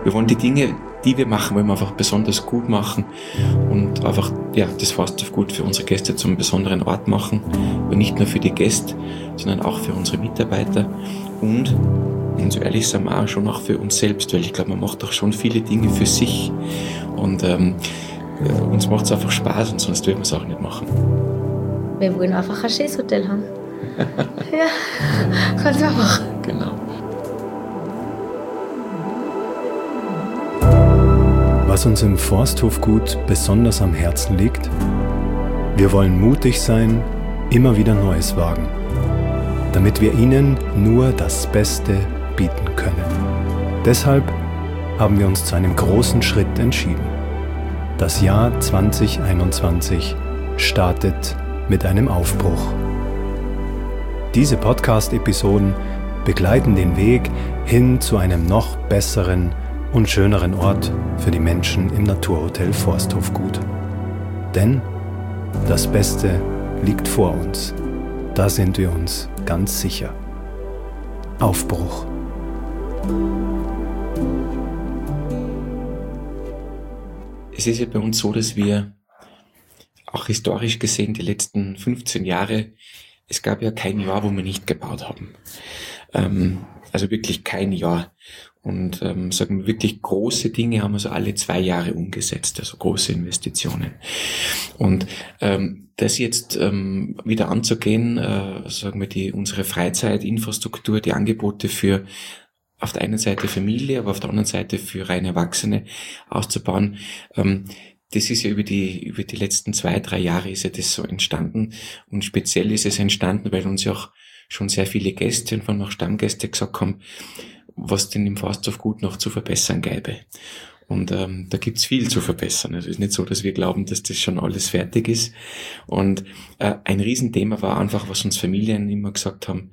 Wir wollen die Dinge, die wir machen, wollen wir einfach besonders gut machen und einfach das Forsthof-Gut für unsere Gäste zum besonderen Ort machen. Und nicht nur für die Gäste, sondern auch für unsere Mitarbeiter und so ehrlich sind wir auch schon auch für uns selbst, weil ich glaube, man macht auch schon viele Dinge für sich und uns macht es einfach Spaß und sonst würden wir es auch nicht machen. Wir wollen einfach ein schönes Hotel haben. Ja, ganz einfach. Genau. Was uns im Forsthofgut besonders am Herzen liegt? Wir wollen mutig sein, immer wieder Neues wagen, damit wir Ihnen nur das Beste bieten können. Deshalb haben wir uns zu einem großen Schritt entschieden. Das Jahr 2021 startet mit einem Aufbruch. Diese Podcast-Episoden begleiten den Weg hin zu einem noch besseren und schöneren Ort für die Menschen im Naturhotel Forsthofgut. Denn das Beste liegt vor uns. Da sind wir uns ganz sicher. Aufbruch. Es ist ja bei uns so, dass wir auch historisch gesehen die letzten 15 Jahre, es gab ja kein Jahr, wo wir nicht gebaut haben. Also wirklich kein Jahr. Und sagen wir wirklich große Dinge haben wir so alle 2 Jahre umgesetzt, also große Investitionen. Und das jetzt wieder anzugehen, sagen wir unsere Freizeitinfrastruktur, die Angebote für auf der einen Seite Familie, aber auf der anderen Seite für rein Erwachsene auszubauen, das ist ja über die letzten 2-3 Jahre ist ja das so entstanden. Und speziell ist es entstanden, weil uns ja auch schon sehr viele Gäste und vor allem auch Stammgäste gesagt haben, was denn im Forsthofgut noch zu verbessern gäbe. Und da gibt's viel zu verbessern. Also es ist nicht so, dass wir glauben, dass das schon alles fertig ist. Und ein Riesenthema war einfach, was uns Familien immer gesagt haben,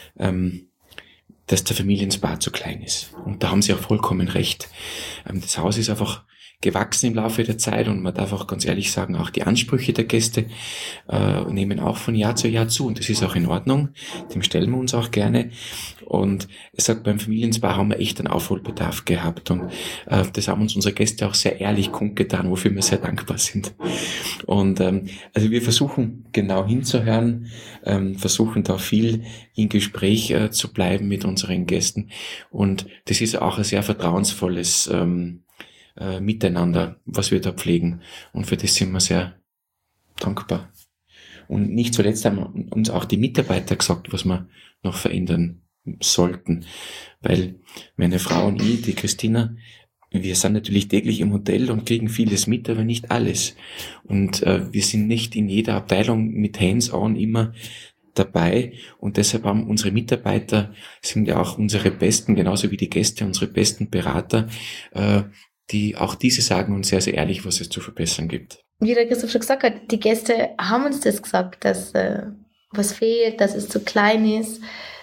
dass der Familienspa zu klein ist. Und da haben sie auch vollkommen recht. Das Haus ist einfach gewachsen im Laufe der Zeit und man darf auch ganz ehrlich sagen, auch die Ansprüche der Gäste nehmen auch von Jahr zu Jahr zu und das ist auch in Ordnung, dem stellen wir uns auch gerne und ich sag, beim Familienspa haben wir echt einen Aufholbedarf gehabt und das haben uns unsere Gäste auch sehr ehrlich kundgetan, wofür wir sehr dankbar sind und also wir versuchen genau hinzuhören, versuchen da viel in Gespräch zu bleiben mit unseren Gästen und das ist auch ein sehr vertrauensvolles Miteinander, was wir da pflegen. Und für das sind wir sehr dankbar. Und nicht zuletzt haben uns auch die Mitarbeiter gesagt, was wir noch verändern sollten. Weil meine Frau und ich, die Christina, wir sind natürlich täglich im Hotel und kriegen vieles mit, aber nicht alles. Und wir sind nicht in jeder Abteilung mit Hands-on immer dabei und deshalb haben unsere Mitarbeiter, sind ja auch unsere besten, genauso wie die Gäste, unsere besten Berater, die auch diese sagen uns sehr, sehr ehrlich, was es zu verbessern gibt. Wie der Christoph schon gesagt hat, die Gäste haben uns das gesagt, dass was fehlt, dass es zu klein ist.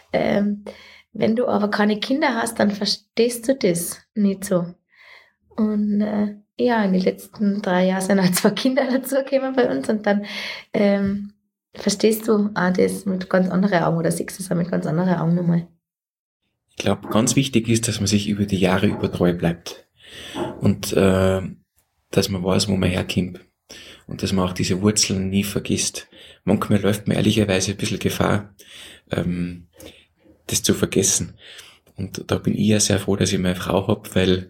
Wenn du aber keine Kinder hast, dann verstehst du das nicht so. Und in den letzten 3 Jahren sind halt 2 Kinder dazugekommen bei uns und dann verstehst du auch das mit ganz anderen Augen oder siehst es auch mit ganz anderen Augen nochmal. Ich glaube, ganz wichtig ist, dass man sich über die Jahre über treu bleibt. Und dass man weiß, wo man herkommt und dass man auch diese Wurzeln nie vergisst. Manchmal läuft man ehrlicherweise ein bisschen Gefahr, das zu vergessen. Und da bin ich ja sehr froh, dass ich meine Frau hab, weil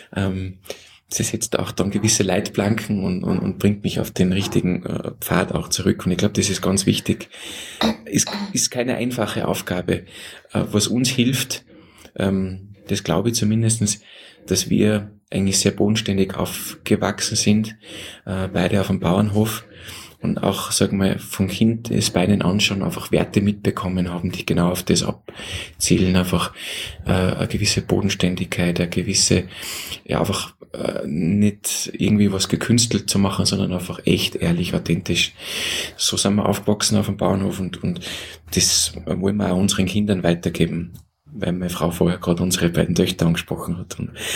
sie setzt auch dann gewisse Leitplanken und bringt mich auf den richtigen Pfad auch zurück. Und ich glaube, das ist ganz wichtig. Ist keine einfache Aufgabe. Was uns hilft, das glaube ich zumindestens, dass wir eigentlich sehr bodenständig aufgewachsen sind, beide auf dem Bauernhof und auch, sagen wir, von Kindesbeinen an schon einfach Werte mitbekommen haben, die genau auf das abzielen, einfach eine gewisse Bodenständigkeit, eine gewisse, einfach nicht irgendwie was gekünstelt zu machen, sondern einfach echt, ehrlich, authentisch. So sind wir aufgewachsen auf dem Bauernhof und das wollen wir auch unseren Kindern weitergeben, weil meine Frau vorher gerade unsere beiden Töchter angesprochen hat.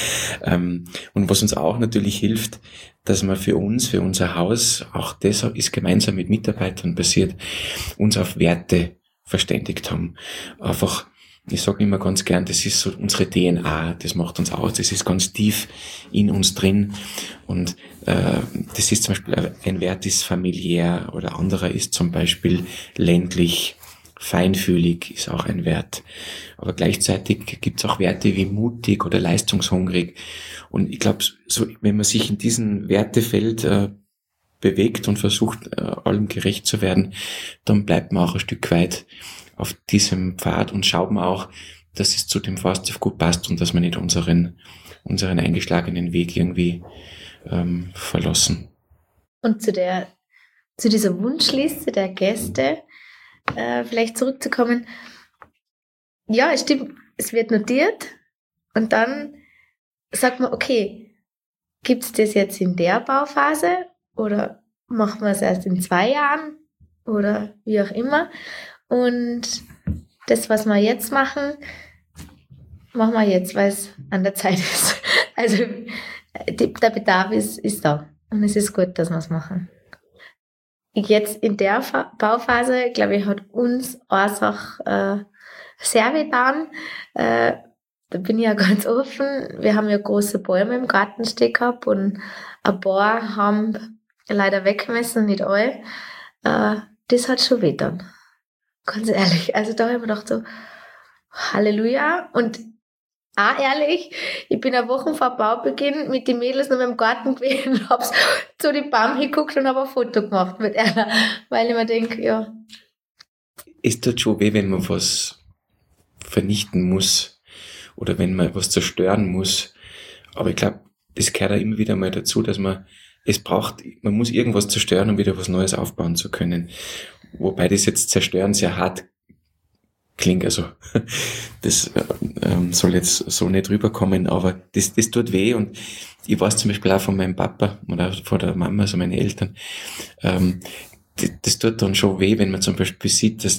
Und was uns auch natürlich hilft, dass wir für uns, für unser Haus, auch das ist gemeinsam mit Mitarbeitern passiert, uns auf Werte verständigt haben. Einfach ich sage immer ganz gern, das ist so unsere DNA, das macht uns aus, das ist ganz tief in uns drin und das ist zum Beispiel, ein Wert ist familiär oder anderer ist zum Beispiel ländlich, feinfühlig ist auch ein Wert. Aber gleichzeitig gibt es auch Werte wie mutig oder leistungshungrig und ich glaube, so, wenn man sich in diesem Wertefeld bewegt und versucht, allem gerecht zu werden, dann bleibt man auch ein Stück weit auf diesem Pfad und schaut man auch, dass es zu dem Falstaff gut passt und dass wir nicht unseren eingeschlagenen Weg irgendwie verlassen. Und zu dieser Wunschliste der Gäste vielleicht zurückzukommen. Ja, es stimmt, es wird notiert und dann sagt man, okay, gibt es das jetzt in der Bauphase oder machen wir es erst in 2 Jahren oder wie auch immer. Und das, was wir jetzt machen wir jetzt, weil es an der Zeit ist. Also der Bedarf ist da und es ist gut, dass wir es machen. Jetzt in der Bauphase, glaube ich, hat uns eine Sache sehr wehgetan. Da bin ich ja ganz offen. Wir haben ja große Bäume im Garten stehen gehabt und ein paar haben leider weggemessen, nicht alle. Das hat schon wehgetan. Ganz ehrlich. Also da habe ich mir gedacht so, Halleluja. Und auch ehrlich, ich bin eine Woche vor Baubeginn mit den Mädels noch im Garten gewesen und habe zu den Baum hingeguckt und habe ein Foto gemacht mit einer, weil ich mir denke, ja. Es tut schon weh, wenn man was vernichten muss oder wenn man was zerstören muss. Aber ich glaube, das gehört auch immer wieder mal dazu, dass man muss irgendwas zerstören, um wieder was Neues aufbauen zu können. Wobei das jetzt zerstören sehr hart klingt, also das soll jetzt so nicht rüberkommen, aber das tut weh und ich weiß zum Beispiel auch von meinem Papa oder von der Mama, also meine Eltern, das tut dann schon weh, wenn man zum Beispiel sieht, dass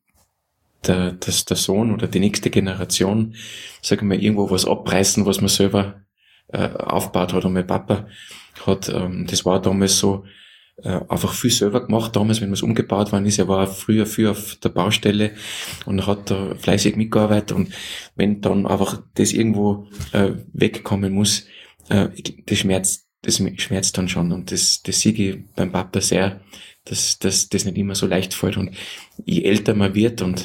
der Sohn oder die nächste Generation, sagen wir, irgendwo was abreißen, was man selber aufgebaut hat. Und mein Papa hat, das war damals so, einfach viel selber gemacht, damals, wenn was umgebaut worden ist. Er war früher viel auf der Baustelle und hat da fleißig mitgearbeitet. Und wenn dann einfach das irgendwo wegkommen muss, das schmerzt dann schon. Und das sehe ich beim Papa sehr, dass das nicht immer so leicht fällt. Und je älter man wird und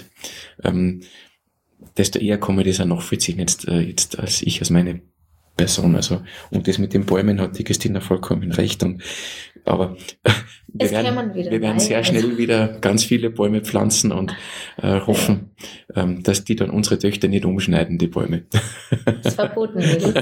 desto eher kann man das auch nachvollziehen jetzt als ich, als meine Person. Also, und das mit den Bäumen hat die Christina vollkommen recht. Aber wir werden sehr schnell wieder ganz viele Bäume pflanzen und hoffen, dass die dann unsere Töchter nicht umschneiden, die Bäume. Das verboten wird.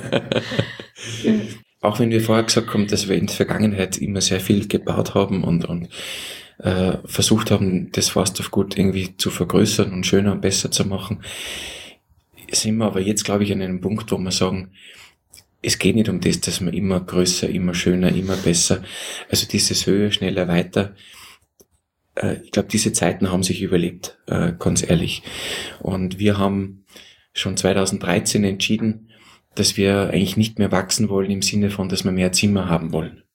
Auch wenn wir vorher gesagt haben, dass wir in der Vergangenheit immer sehr viel gebaut haben und versucht haben, das Falstaff gut irgendwie zu vergrößern und schöner und besser zu machen, sind wir aber jetzt, glaube ich, an einem Punkt, wo wir sagen, es geht nicht um das, dass man immer größer, immer schöner, immer besser, also dieses höher, schneller, weiter, ich glaube, diese Zeiten haben sich überlebt, ganz ehrlich. Und wir haben schon 2013 entschieden, dass wir eigentlich nicht mehr wachsen wollen im Sinne von, dass wir mehr Zimmer haben wollen.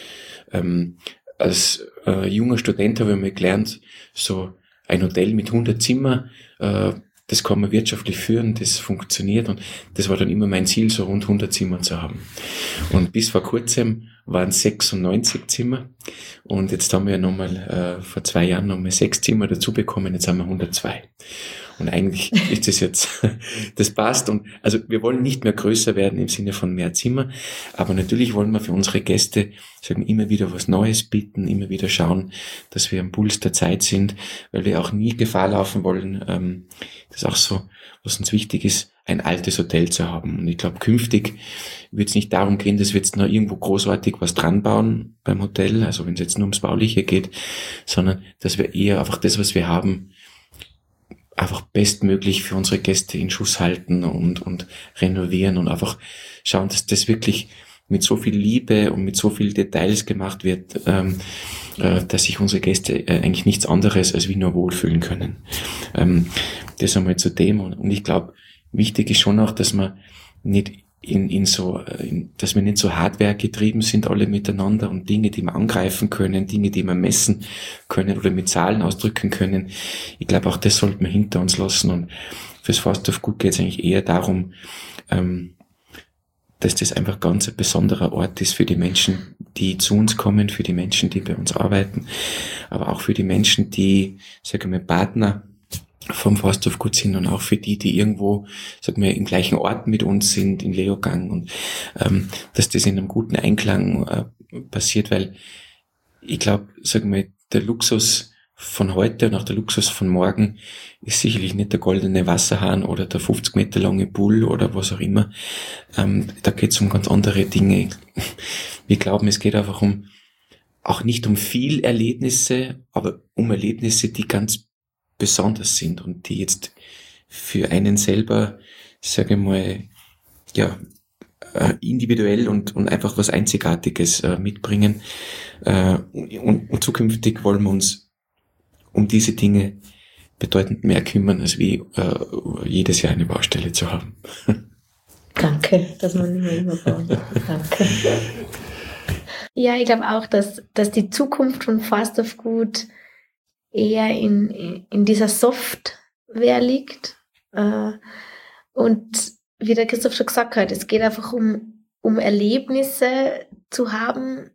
Als junger Student habe ich mal gelernt, so ein Hotel mit 100 Zimmer, das kann man wirtschaftlich führen, das funktioniert und das war dann immer mein Ziel, so rund 100 Zimmer zu haben. Und bis vor kurzem waren 96 Zimmer und jetzt haben wir nochmal vor 2 Jahren nochmal 6 Zimmer dazu bekommen, jetzt haben wir 102. Und eigentlich ist das jetzt, das passt und also wir wollen nicht mehr größer werden im Sinne von mehr Zimmer, aber natürlich wollen wir für unsere Gäste sagen, immer wieder was Neues bieten, immer wieder schauen, dass wir am Puls der Zeit sind, weil wir auch nie Gefahr laufen wollen, das ist auch so, was uns wichtig ist, ein altes Hotel zu haben. Und ich glaube, künftig wird es nicht darum gehen, dass wir jetzt noch irgendwo großartig was dran bauen beim Hotel, also wenn es jetzt nur ums Bauliche geht, sondern dass wir eher einfach das, was wir haben, einfach bestmöglich für unsere Gäste in Schuss halten und renovieren und einfach schauen, dass das wirklich mit so viel Liebe und mit so viel Details gemacht wird, dass sich unsere Gäste eigentlich nichts anderes als wie nur wohlfühlen können. Das einmal zu dem und ich glaube, wichtig ist schon auch, dass man nicht dass wir nicht so Hardware getrieben sind alle miteinander und Dinge, die wir angreifen können, Dinge, die wir messen können oder mit Zahlen ausdrücken können. Ich glaube, auch das sollte man hinter uns lassen und fürs Fast of Good geht es eigentlich eher darum, dass das einfach ganz ein besonderer Ort ist für die Menschen, die zu uns kommen, für die Menschen, die bei uns arbeiten, aber auch für die Menschen, die, sagen wir, Partner vom Fast of Good sind und auch für die, die irgendwo, sagen wir, im gleichen Ort mit uns sind, in Leogang, und dass das in einem guten Einklang passiert, weil ich glaube, sagen wir, der Luxus von heute und auch der Luxus von morgen ist sicherlich nicht der goldene Wasserhahn oder der 50 Meter lange Pool oder was auch immer. Da geht es um ganz andere Dinge. Wir glauben, es geht einfach auch nicht um viel Erlebnisse, aber um Erlebnisse, die ganz besonders sind und die jetzt für einen selber, sage ich mal, ja, individuell und einfach was Einzigartiges mitbringen. Und zukünftig wollen wir uns um diese Dinge bedeutend mehr kümmern, als wie jedes Jahr eine Baustelle zu haben. Danke, dass man nicht mehr immer bauen. Danke. Ja, ich glaube auch, dass die Zukunft von Fast of Good eher in dieser Software liegt. Und wie der Christoph schon gesagt hat, es geht einfach um Erlebnisse zu haben,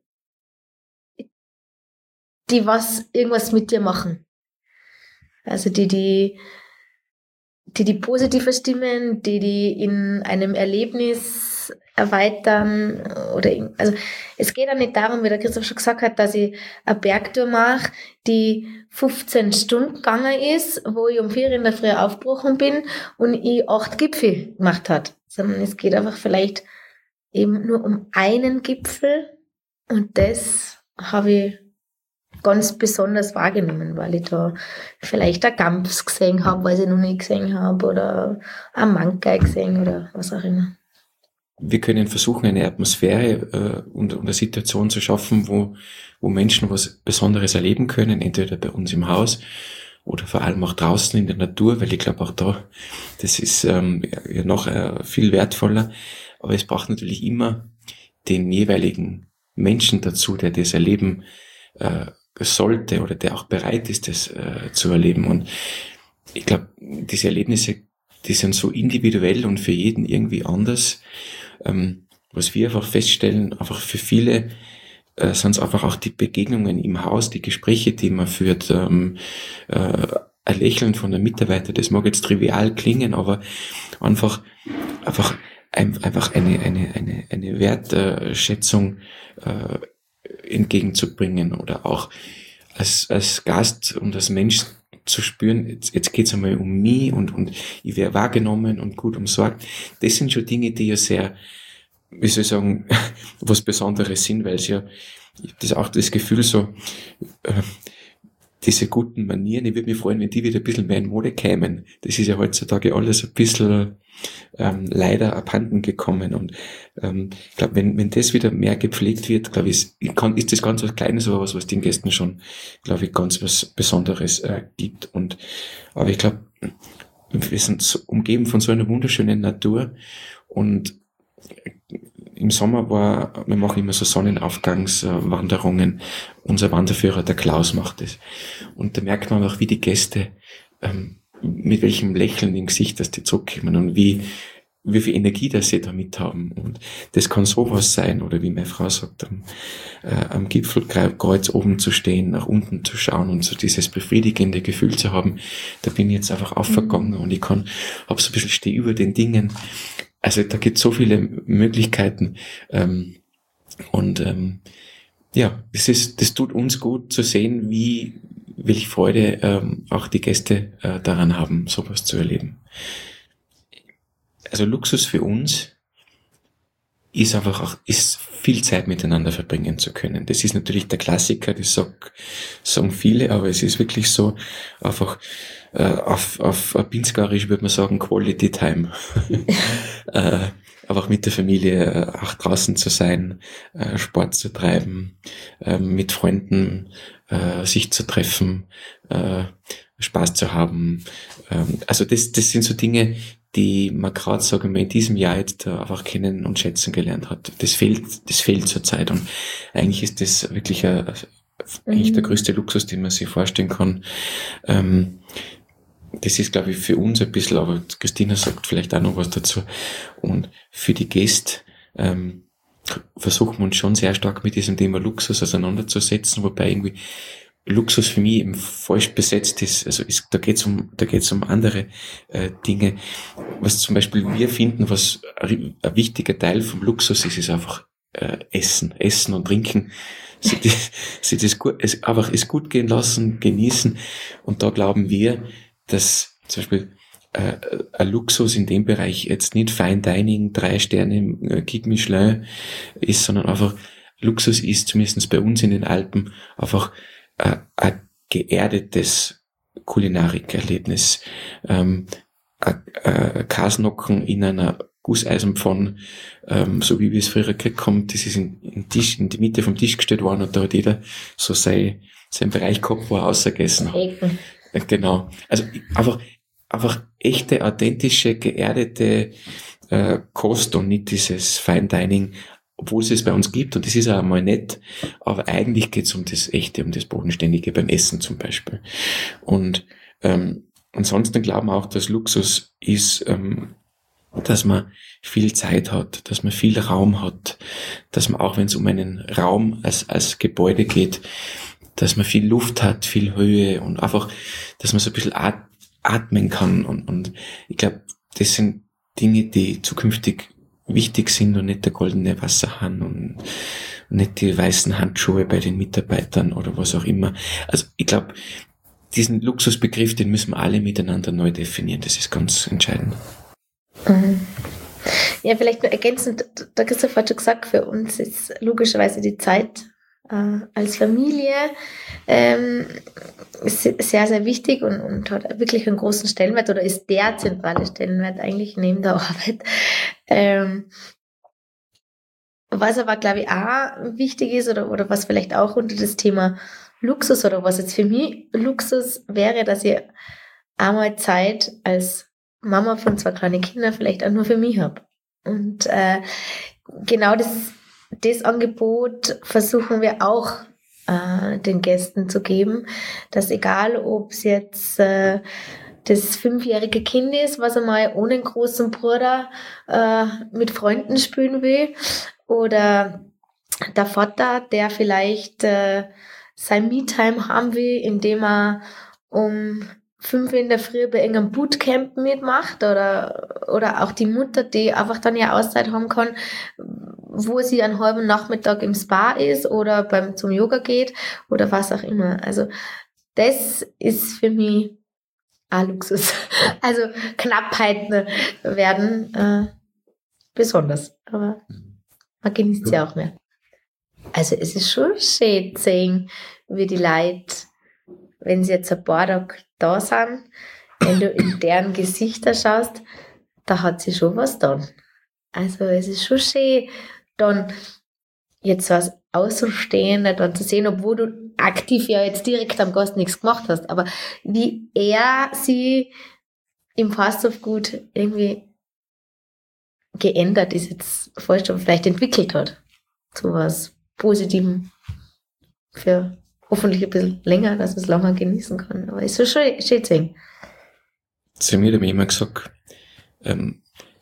die irgendwas mit dir machen. Also die positiver stimmen, die in einem Erlebnis erweitern also es geht auch nicht darum, wie der Christoph schon gesagt hat, dass ich eine Bergtour mache, die 15 Stunden gegangen ist, wo ich um 4 in der Früh aufgebrochen bin und ich 8 Gipfel gemacht hat, sondern es geht einfach vielleicht eben nur um einen Gipfel, und das habe ich ganz besonders wahrgenommen, weil ich da vielleicht ein Gams gesehen habe, was ich noch nie gesehen habe, oder ein Mankai gesehen oder was auch immer. Wir können versuchen, eine Atmosphäre und eine Situation zu schaffen, wo Menschen was Besonderes erleben können, entweder bei uns im Haus oder vor allem auch draußen in der Natur, weil ich glaube auch da, das ist ja noch viel wertvoller, aber es braucht natürlich immer den jeweiligen Menschen dazu, der das erleben sollte oder der auch bereit ist, das zu erleben. Und ich glaube, diese Erlebnisse, die sind so individuell und für jeden irgendwie anders. Was wir einfach feststellen, einfach für viele sind es einfach auch die Begegnungen im Haus, die Gespräche, die man führt, ein Lächeln von der Mitarbeiter, das mag jetzt trivial klingen, aber einfach eine Wertschätzung entgegenzubringen oder auch als Gast und als Mensch zu spüren, jetzt geht's einmal um mich und ich werde wahrgenommen und gut umsorgt. Das sind schon Dinge, die ja sehr, wie soll ich sagen, was Besonderes sind, weil es ja das auch das Gefühl so, diese guten Manieren, ich würde mich freuen, wenn die wieder ein bisschen mehr in Mode kämen. Das ist ja heutzutage alles ein bisschen leider abhanden gekommen. Und ich glaube, wenn das wieder mehr gepflegt wird, glaube ich, ist das ganz was Kleines, aber was den Gästen schon, glaube ich, ganz was Besonderes gibt. Aber ich glaube, wir sind so umgeben von so einer wunderschönen Natur, und im Sommer wir machen immer so Sonnenaufgangswanderungen. Unser Wanderführer, der Klaus, macht es. Und da merkt man auch, wie die Gäste, mit welchem Lächeln im Gesicht, dass die zurückkommen und wie viel Energie das sie da mit haben. Und das kann sowas sein, oder wie meine Frau sagt, am Gipfelkreuz oben zu stehen, nach unten zu schauen und so dieses befriedigende Gefühl zu haben, da bin ich jetzt einfach aufgegangen und ich hab so ein bisschen stehe über den Dingen. Also da gibt es so viele Möglichkeiten, ja, das tut uns gut zu sehen, welche Freude auch die Gäste daran haben, sowas zu erleben. Also Luxus für uns ist einfach auch, viel Zeit miteinander verbringen zu können. Das ist natürlich der Klassiker, das sagen viele, aber es ist wirklich so, einfach auf Pinzgarisch würde man sagen Quality Time. Einfach mit der Familie auch draußen zu sein, Sport zu treiben, mit Freunden sich zu treffen, Spaß zu haben. Also das sind so Dinge, die man gerade, sagen wir, in diesem Jahr jetzt einfach kennen und schätzen gelernt hat. Das fehlt zurzeit, und eigentlich ist das wirklich eigentlich der größte Luxus, den man sich vorstellen kann. das ist, glaube ich, für uns ein bisschen, aber Christina sagt vielleicht auch noch was dazu. Und für die Gäste versuchen wir uns schon sehr stark mit diesem Thema Luxus auseinanderzusetzen, wobei irgendwie Luxus für mich eben falsch besetzt ist. Also da geht's um andere Dinge. Was zum Beispiel wir finden, was ein wichtiger Teil vom Luxus ist einfach Essen und Trinken. Sich das gut, einfach es gut gehen lassen, genießen. Und da glauben wir, dass zum Beispiel ein Luxus in dem Bereich jetzt nicht Fine Dining, 3 Sterne Guide Michelin ist, sondern einfach Luxus ist, zumindest bei uns in den Alpen, einfach ein geerdetes Kulinarikerlebnis. Kasnocken in einer Gusseisenpfanne, so wie wir es früher gekriegt haben, das ist in die Mitte vom Tisch gestellt worden und da hat jeder so seinen Bereich gehabt, wo er ausgegessen hat. Genau. Also einfach echte, authentische, geerdete Kost und nicht dieses Fine Dining, obwohl es bei uns gibt und das ist auch mal nett, aber eigentlich geht es um das Echte, um das Bodenständige beim Essen zum Beispiel. Und ansonsten glauben wir auch, dass Luxus ist, dass man viel Zeit hat, dass man viel Raum hat, dass man auch wenn es um einen Raum als Gebäude geht, dass man viel Luft hat, viel Höhe und einfach, dass man so ein bisschen atmen kann und ich glaube, das sind Dinge, die zukünftig wichtig sind und nicht der goldene Wasserhahn und nicht die weißen Handschuhe bei den Mitarbeitern oder was auch immer. Also ich glaube, diesen Luxusbegriff, den müssen wir alle miteinander neu definieren. Das ist ganz entscheidend. Ja, vielleicht nur ergänzend, der Christoph hat schon gesagt, für uns ist logischerweise die Zeit als Familie ist sehr, sehr wichtig und hat wirklich einen großen Stellenwert oder ist der zentrale Stellenwert eigentlich neben der Arbeit. Was aber, glaube ich, auch wichtig ist oder was vielleicht auch unter das Thema Luxus oder was jetzt für mich Luxus wäre, dass ich einmal Zeit als Mama von 2 kleinen Kindern vielleicht auch nur für mich habe. Und genau das Angebot versuchen wir auch den Gästen zu geben, dass egal, ob es jetzt das 5-jährige Kind ist, was einmal ohne einen großen Bruder mit Freunden spielen will, oder der Vater, der vielleicht sein Me-Time haben will, indem er um 5 in der Früh bei irgendeinem Bootcamp mitmacht oder auch die Mutter, die einfach dann ja Auszeit haben kann, wo sie einen halben Nachmittag im Spa ist oder zum Yoga geht oder was auch immer. Also das ist für mich auch Luxus. Also Knappheiten werden besonders, aber man genießt sie auch mehr. Also es ist schon schön zu sehen, wie die Leute, wenn sie jetzt ein paar Tage da sind, wenn du in deren Gesichter schaust, da hat sie schon was dann. Also es ist schon schön, dann jetzt als Außenstehender dann zu sehen, obwohl du aktiv ja jetzt direkt am Gast nichts gemacht hast, aber wie er sie im Fasthofgut irgendwie geändert ist, jetzt falsch, aber vielleicht entwickelt hat. Zu was Positivem für hoffentlich ein bisschen länger, dass man es länger genießen kann. Aber es ist so schön zu sehen. Zu mir hat mir immer gesagt, ein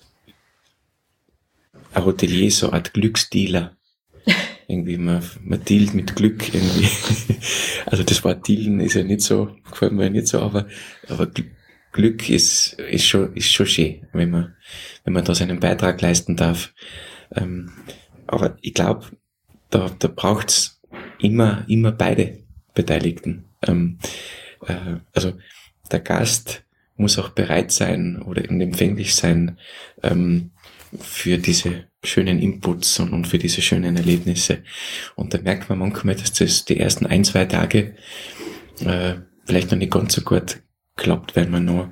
Hotelier ist so eine Art Glücksdealer. Irgendwie, man dealt mit Glück irgendwie. Also das Wort dealen ist ja nicht so, gefällt mir ja nicht so, aber Glück ist schon schön, wenn man da seinen Beitrag leisten darf. Aber ich glaube, da braucht's immer beide Beteiligten. Also der Gast muss auch bereit sein oder empfänglich sein für diese schönen Inputs und für diese schönen Erlebnisse. Und da merkt man manchmal, dass das die ersten 1-2 Tage vielleicht noch nicht ganz so gut klappt, weil man noch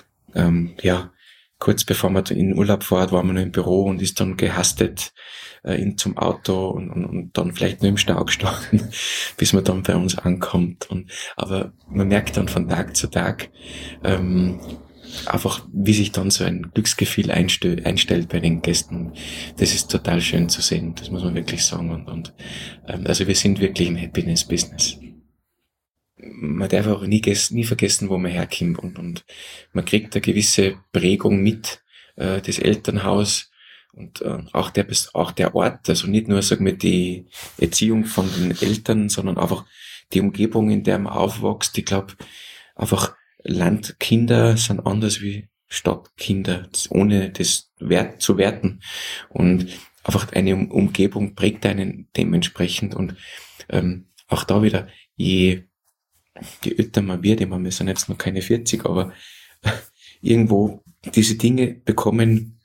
kurz bevor man in den Urlaub fährt, war man noch im Büro und ist dann gehastet zum Auto und dann vielleicht nur im Stau gestanden, bis man dann bei uns ankommt. Aber man merkt dann von Tag zu Tag einfach, wie sich dann so ein Glücksgefühl einstellt bei den Gästen. Das ist total schön zu sehen, das muss man wirklich sagen. Also wir sind wirklich im Happiness-Business. man darf auch nie vergessen, wo man herkommt und man kriegt eine gewisse Prägung mit, das Elternhaus und auch der Ort, also nicht nur, sagen wir, die Erziehung von den Eltern, sondern einfach die Umgebung, in der man aufwächst. Ich glaube, einfach Landkinder sind anders wie Stadtkinder, ohne das zu werten. Und einfach eine Umgebung prägt einen dementsprechend. Und auch da wieder, je älter man wird, ich meine, wir sind jetzt noch keine 40, aber irgendwo diese Dinge bekommen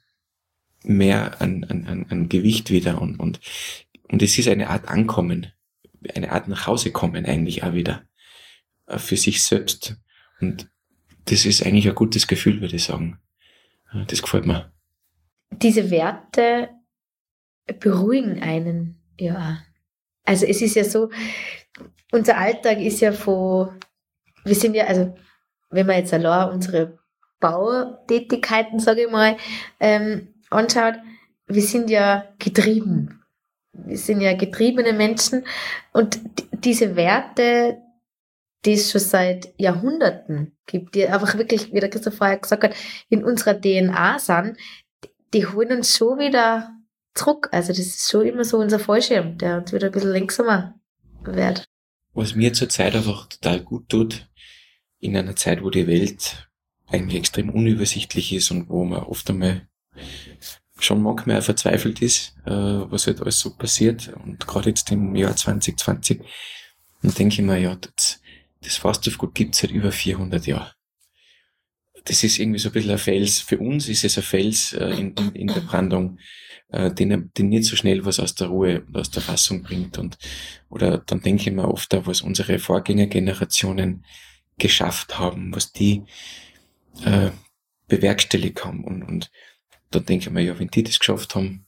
mehr an Gewicht wieder und es ist eine Art Ankommen, eine Art nach Hause kommen eigentlich auch wieder für sich selbst und das ist eigentlich ein gutes Gefühl, würde ich sagen. Das gefällt mir. Diese Werte beruhigen einen, ja. Also es ist ja so, unser Alltag ist ja wir sind ja, also wenn man jetzt allein unsere Bautätigkeiten, sage ich mal, anschaut, wir sind ja getrieben. Wir sind ja getriebene Menschen und diese Werte, die es schon seit Jahrhunderten gibt, die einfach wirklich, wie der Christoph vorher gesagt hat, in unserer DNA sind, die holen uns schon wieder zurück. Also das ist schon immer so unser Fallschirm, der uns wieder ein bisschen langsamer wird. Was mir zurzeit einfach total gut tut, in einer Zeit, wo die Welt eigentlich extrem unübersichtlich ist und wo man oft einmal schon manchmal auch verzweifelt ist, was halt alles so passiert. Und gerade jetzt im Jahr 2020, dann denke ich mir, ja, das Fastfood gibt's seit über 400 Jahren. Das ist irgendwie so ein bisschen ein Fels. Für uns ist es ein Fels in der Brandung, den nicht so schnell was aus der Ruhe und aus der Fassung bringt. Oder dann denke ich mir oft auch, was unsere Vorgängergenerationen geschafft haben, was die bewerkstelligt haben. Und dann denke ich mir, ja, wenn die das geschafft haben,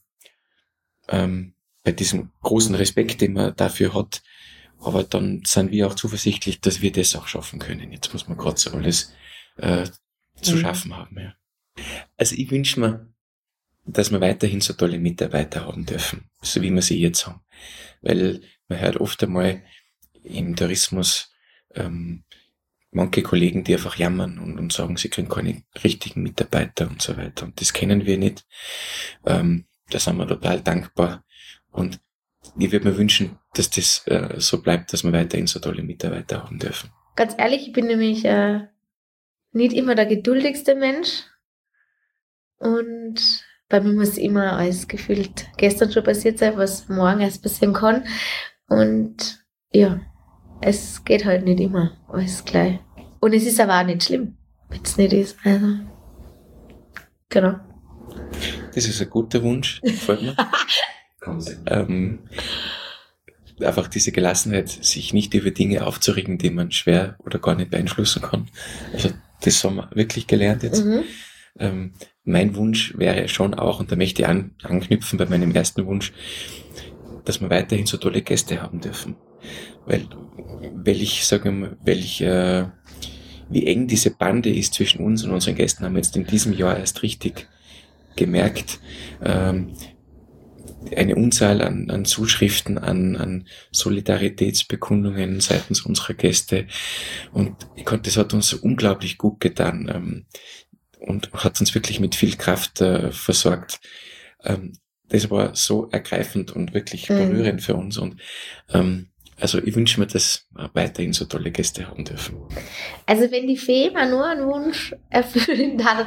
bei diesem großen Respekt, den man dafür hat, aber dann sind wir auch zuversichtlich, dass wir das auch schaffen können. Jetzt muss man gerade so alles zu schaffen haben. Ja. Also ich wünsche mir, dass wir weiterhin so tolle Mitarbeiter haben dürfen, so wie wir sie jetzt haben. Weil man hört oft einmal im Tourismus manche Kollegen, die einfach jammern und sagen, sie kriegen keine richtigen Mitarbeiter und so weiter. Und das kennen wir nicht. Da sind wir total dankbar. Und ich würde mir wünschen, dass das so bleibt, dass wir weiterhin so tolle Mitarbeiter haben dürfen. Ganz ehrlich, ich bin nämlich nicht immer der geduldigste Mensch. Und bei mir muss immer alles gefühlt gestern schon passiert sein, was morgen erst passieren kann. Und ja, es geht halt nicht immer alles gleich. Und es ist aber auch nicht schlimm, wenn es nicht ist. Also, genau. Das ist ein guter Wunsch, gefällt mir. Einfach diese Gelassenheit, sich nicht über Dinge aufzuregen, die man schwer oder gar nicht beeinflussen kann. Also das haben wir wirklich gelernt jetzt. Mein Wunsch wäre schon auch, und da möchte ich anknüpfen bei meinem ersten Wunsch, dass wir weiterhin so tolle Gäste haben dürfen. Weil ich sage mal, wie eng diese Bande ist zwischen uns und unseren Gästen, haben wir jetzt in diesem Jahr erst richtig gemerkt. Eine Unzahl an Zuschriften, an Solidaritätsbekundungen seitens unserer Gäste. Und das hat uns unglaublich gut getan und hat uns wirklich mit viel Kraft versorgt. Das war so ergreifend und wirklich berührend für uns. Und also ich wünsche mir, dass wir weiterhin so tolle Gäste haben dürfen. Also wenn die Fee mal nur einen Wunsch erfüllen hat,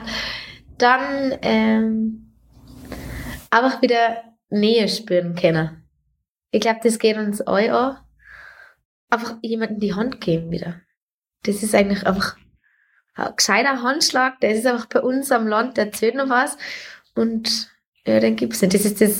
dann einfach wieder Nähe spüren können. Ich glaube, das geht uns alle an. Einfach jemandem die Hand geben wieder. Das ist eigentlich einfach ein gescheiter Handschlag. Das ist einfach bei uns am Land, der erzählt noch was. Und ja, den gibt's nicht. Das ist das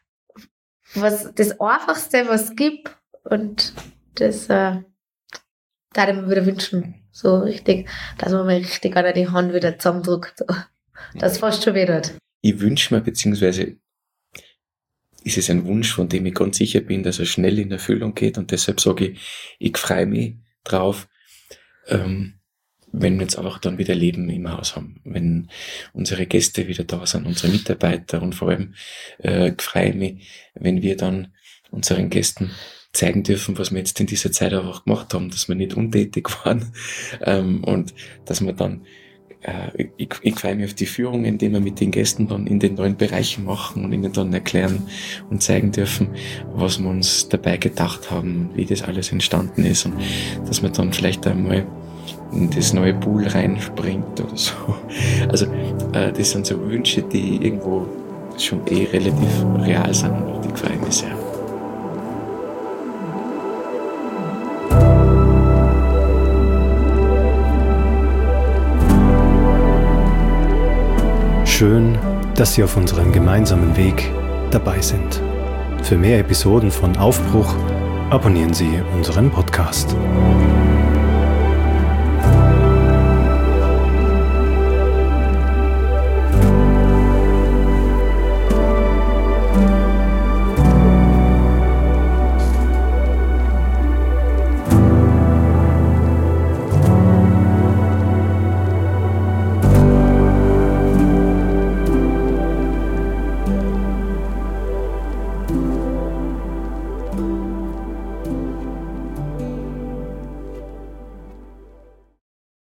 Einfachste, was es gibt. Und das da ich mir wieder wünschen. So richtig, dass man mal richtig an die Hand wieder zusammendrückt. So. Das fast schon wieder. Ich wünsche mir, beziehungsweise ist es ein Wunsch, von dem ich ganz sicher bin, dass er schnell in Erfüllung geht, und deshalb sage ich freue mich drauf, wenn wir jetzt einfach dann wieder Leben im Haus haben, wenn unsere Gäste wieder da sind, unsere Mitarbeiter, und vor allem freue ich mich, wenn wir dann unseren Gästen zeigen dürfen, was wir jetzt in dieser Zeit einfach gemacht haben, dass wir nicht untätig waren, und dass wir dann ich freue mich auf die Führung, indem wir mit den Gästen dann in den neuen Bereichen machen und ihnen dann erklären und zeigen dürfen, was wir uns dabei gedacht haben, wie das alles entstanden ist, und dass man dann vielleicht einmal in das neue Pool reinspringt oder so. Also das sind so Wünsche, die irgendwo schon relativ real sind, und die freuen mich sehr. Schön, dass Sie auf unserem gemeinsamen Weg dabei sind. Für mehr Episoden von Aufbruch abonnieren Sie unseren Podcast.